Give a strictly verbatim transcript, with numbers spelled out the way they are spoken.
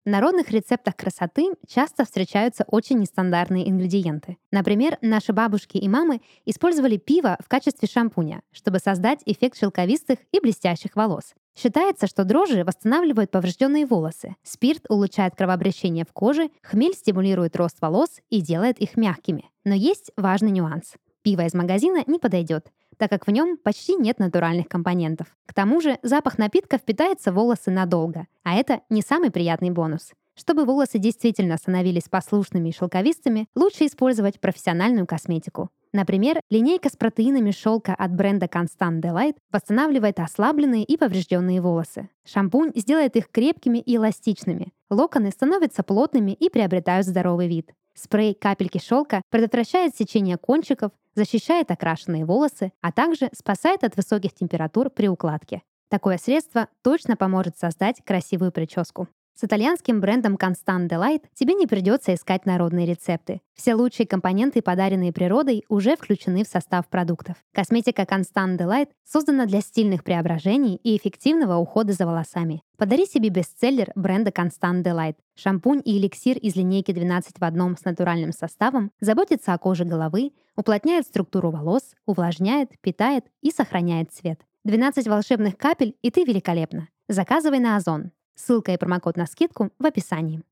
В народных рецептах красоты часто встречаются очень нестандартные ингредиенты. Например, наши бабушки и мамы использовали пиво в качестве шампуня, чтобы создать эффект шелковистых и блестящих волос. Считается, что дрожжи восстанавливают поврежденные волосы, спирт улучшает кровообращение в коже, хмель стимулирует рост волос и делает их мягкими. Но есть важный нюанс. Пиво из магазина не подойдет, так как в нем почти нет натуральных компонентов. К тому же запах напитка впитается в волосы надолго, а это не самый приятный бонус. Чтобы волосы действительно становились послушными и шелковистыми, лучше использовать профессиональную косметику. Например, линейка с протеинами шелка от бренда Constant Delight восстанавливает ослабленные и поврежденные волосы. Шампунь сделает их крепкими и эластичными. Локоны становятся плотными и приобретают здоровый вид. Спрей «Капельки шелка» предотвращает сечение кончиков, защищает окрашенные волосы, а также спасает от высоких температур при укладке. Такое средство точно поможет создать красивую прическу. С итальянским брендом Constant Delight тебе не придется искать народные рецепты. Все лучшие компоненты, подаренные природой, уже включены в состав продуктов. Косметика Constant Delight создана для стильных преображений и эффективного ухода за волосами. Подари себе бестселлер бренда Constant Delight. Шампунь и эликсир из линейки двенадцать в одном с натуральным составом заботится о коже головы, уплотняет структуру волос, увлажняет, питает и сохраняет цвет. двенадцать волшебных капель, и ты великолепна. Заказывай на Озон. Ссылка и промокод на скидку в описании.